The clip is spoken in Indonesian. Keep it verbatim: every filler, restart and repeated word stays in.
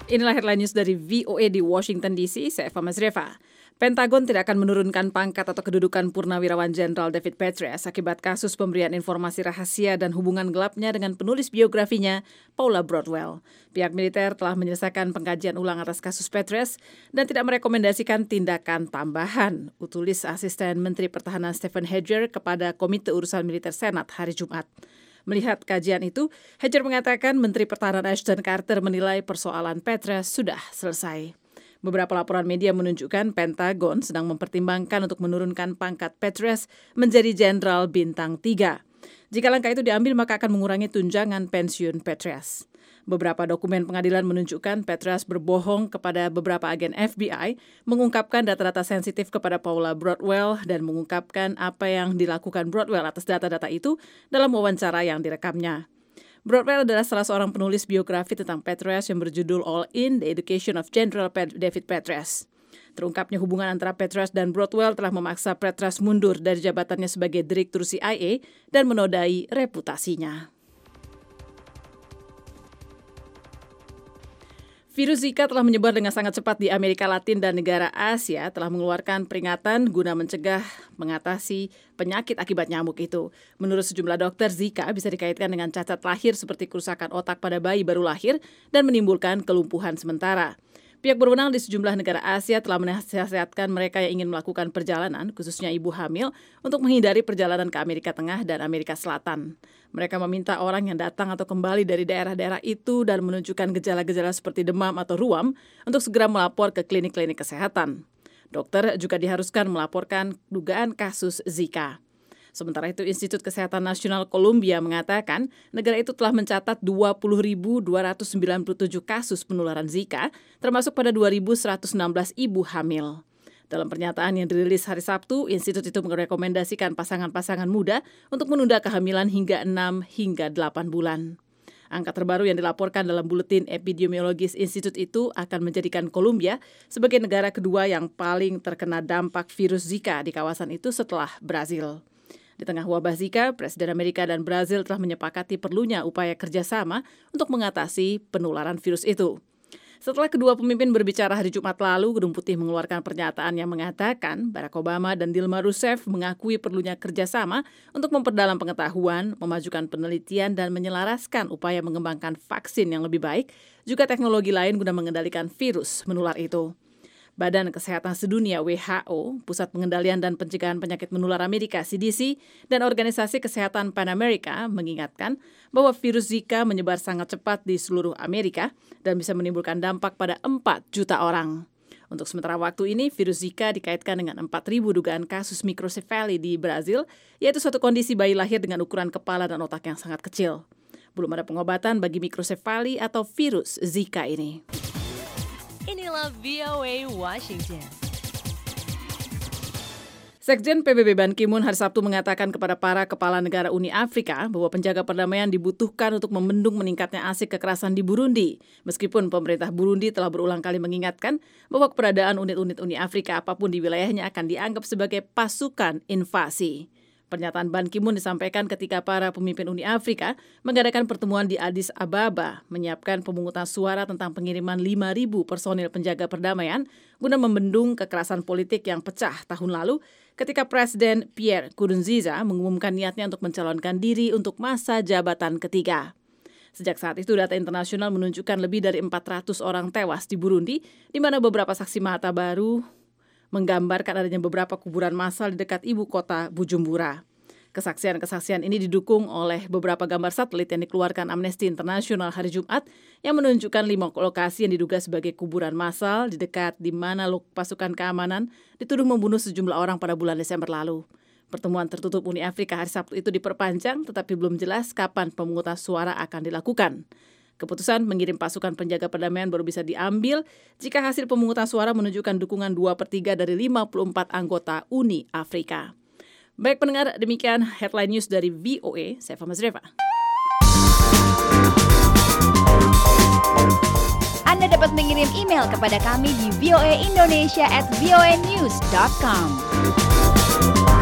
Inilah headline news dari V O A di Washington D C, saya Eva Mazreva. Pentagon tidak akan menurunkan pangkat atau kedudukan Purnawirawan Jenderal David Petraeus akibat kasus pemberian informasi rahasia dan hubungan gelapnya dengan penulis biografinya, Paula Broadwell. Pihak militer telah menyelesaikan pengkajian ulang atas kasus Petraeus dan tidak merekomendasikan tindakan tambahan, utulis asisten Menteri Pertahanan Stephen Hedger kepada Komite Urusan Militer Senat hari Jumat. Melihat kajian itu, Hedger mengatakan Menteri Pertahanan Ashton Carter menilai persoalan Petraeus sudah selesai. Beberapa laporan media menunjukkan Pentagon sedang mempertimbangkan untuk menurunkan pangkat Petraeus menjadi jenderal bintang tiga. Jika langkah itu diambil, maka akan mengurangi tunjangan pensiun Petraeus. Beberapa dokumen pengadilan menunjukkan Petraeus berbohong kepada beberapa agen F B I, mengungkapkan data-data sensitif kepada Paula Broadwell dan mengungkapkan apa yang dilakukan Broadwell atas data-data itu dalam wawancara yang direkamnya. Broadwell adalah salah seorang penulis biografi tentang Petraeus yang berjudul All In, The Education of General David Petraeus. Terungkapnya hubungan antara Petraeus dan Broadwell telah memaksa Petraeus mundur dari jabatannya sebagai direktur C I A dan menodai reputasinya. Virus Zika telah menyebar dengan sangat cepat di Amerika Latin dan negara Asia, telah mengeluarkan peringatan guna mencegah mengatasi penyakit akibat nyamuk itu. Menurut sejumlah dokter, Zika bisa dikaitkan dengan cacat lahir seperti kerusakan otak pada bayi baru lahir dan menimbulkan kelumpuhan sementara. Pihak berwenang di sejumlah negara Asia telah menasihatkan mereka yang ingin melakukan perjalanan, khususnya ibu hamil, untuk menghindari perjalanan ke Amerika Tengah dan Amerika Selatan. Mereka meminta orang yang datang atau kembali dari daerah-daerah itu dan menunjukkan gejala-gejala seperti demam atau ruam untuk segera melapor ke klinik-klinik kesehatan. Dokter juga diharuskan melaporkan dugaan kasus Zika. Sementara itu, Institut Kesehatan Nasional Columbia mengatakan negara itu telah mencatat dua puluh ribu dua ratus sembilan puluh tujuh kasus penularan Zika, termasuk pada dua ribu seratus enam belas ibu hamil. Dalam pernyataan yang dirilis hari Sabtu, institut itu merekomendasikan pasangan-pasangan muda untuk menunda kehamilan hingga enam hingga delapan bulan. Angka terbaru yang dilaporkan dalam buletin epidemiologis institut itu akan menjadikan Columbia sebagai negara kedua yang paling terkena dampak virus Zika di kawasan itu setelah Brazil. Di tengah wabah Zika, Presiden Amerika dan Brazil telah menyepakati perlunya upaya kerjasama untuk mengatasi penularan virus itu. Setelah kedua pemimpin berbicara hari Jumat lalu, Gedung Putih mengeluarkan pernyataan yang mengatakan Barack Obama dan Dilma Rousseff mengakui perlunya kerjasama untuk memperdalam pengetahuan, memajukan penelitian, dan menyelaraskan upaya mengembangkan vaksin yang lebih baik, juga teknologi lain guna mengendalikan virus menular itu. Badan Kesehatan Sedunia W H O, Pusat Pengendalian dan Pencegahan Penyakit Menular Amerika C D C, dan Organisasi Kesehatan Pan America mengingatkan bahwa virus Zika menyebar sangat cepat di seluruh Amerika dan bisa menimbulkan dampak pada empat juta orang. Untuk sementara waktu ini, virus Zika dikaitkan dengan empat ribu dugaan kasus microcephaly di Brazil, yaitu suatu kondisi bayi lahir dengan ukuran kepala dan otak yang sangat kecil. Belum ada pengobatan bagi microcephaly atau virus Zika ini. Inilah V O A Washington. Sekjen P B B Ban Ki-moon hari Sabtu mengatakan kepada para kepala negara Uni Afrika bahwa penjaga perdamaian dibutuhkan untuk membendung meningkatnya aksi kekerasan di Burundi. Meskipun pemerintah Burundi telah berulang kali mengingatkan bahwa keberadaan unit-unit Uni Afrika apapun di wilayahnya akan dianggap sebagai pasukan invasi. Pernyataan Ban Ki-moon disampaikan ketika para pemimpin Uni Afrika mengadakan pertemuan di Addis Ababa, menyiapkan pemungutan suara tentang pengiriman lima ribu personil penjaga perdamaian guna membendung kekerasan politik yang pecah tahun lalu ketika Presiden Pierre Nkurunziza mengumumkan niatnya untuk mencalonkan diri untuk masa jabatan ketiga. Sejak saat itu, data internasional menunjukkan lebih dari empat ratus orang tewas di Burundi, di mana beberapa saksi mata baru menggambarkan adanya beberapa kuburan massal di dekat ibu kota Bujumbura. Kesaksian-kesaksian ini didukung oleh beberapa gambar satelit yang dikeluarkan Amnesty International hari Jumat yang menunjukkan lima lokasi yang diduga sebagai kuburan massal di dekat di mana pasukan keamanan dituduh membunuh sejumlah orang pada bulan Desember lalu. Pertemuan tertutup Uni Afrika hari Sabtu itu diperpanjang, tetapi belum jelas kapan pemungutan suara akan dilakukan. Keputusan mengirim pasukan penjaga perdamaian baru bisa diambil jika hasil pemungutan suara menunjukkan dukungan dua per tiga dari lima puluh empat anggota Uni Afrika. Baik pendengar, demikian headline news dari V O A, saya Eva Mazreva. Anda dapat mengirim email kepada kami di voaindonesia at voanews dot com.